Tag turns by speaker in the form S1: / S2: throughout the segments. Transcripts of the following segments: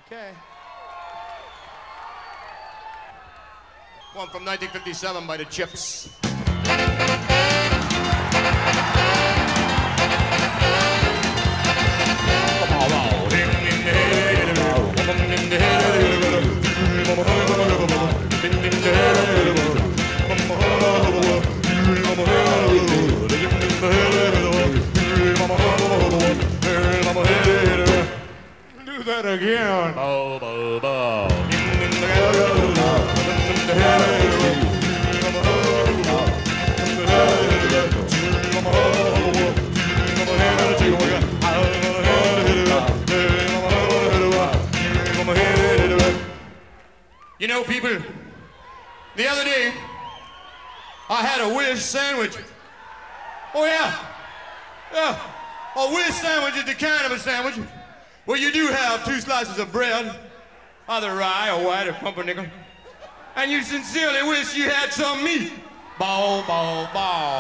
S1: Okay. One from 1957 by the Chips. Do that again. Bow, bow, bow. You know, people, the other day, I had a Wish sandwich. Oh, yeah. Yeah. A Wish sandwich is the kind of a sandwich where you do have 2 slices of bread, either rye or white or pumpernickel, and you sincerely wish you had some meat. Bow, bow, bow.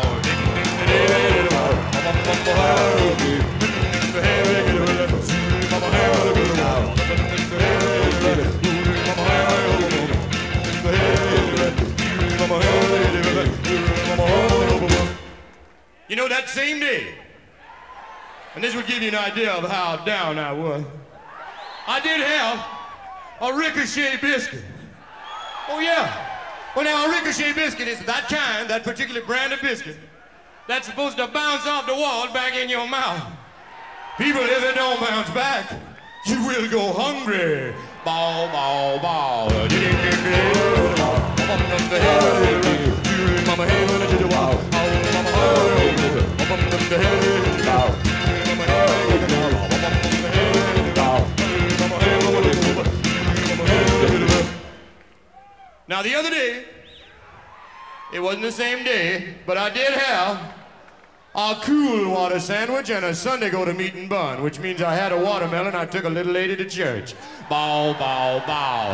S1: You know, that same day, and this would give you an idea of how down I was, I did have a Ricochet biscuit. Oh, yeah. Well, now, a Ricochet biscuit is that kind, that particular brand of biscuit, that's supposed to bounce off the wall back in your mouth. People, if it don't bounce back, you will go hungry. Bow, bow, bow. Now, the other day, it wasn't the same day, but I did have a cool water sandwich and a Sunday go to meeting bun, which means I had a watermelon. I took a little lady to church. Bow, bow, bow.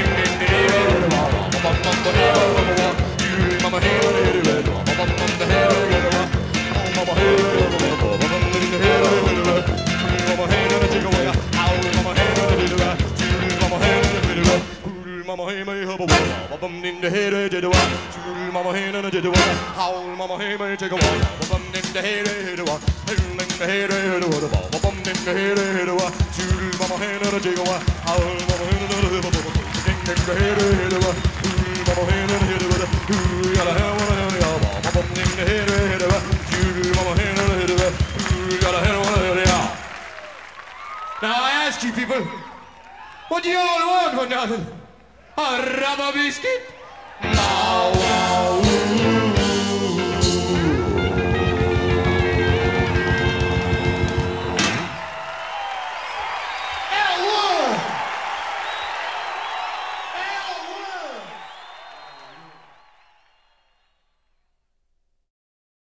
S1: Mama hey may have a walk, bum in the head did a walk. Mama hey and did a walk. How mama hey may take a walk, bum in the head did a walk. In the head did a walk, bum in the head did a walk. Mama hey and take a walk. How mama hey and did a walk. In the head did a walk. Mama hey and did a walk. Gotta have one bum in the head did a walk. Mama hey and did a walk. Gotta have one. Now I ask you people, what do you all want for nothing? A rubber biscuit? No.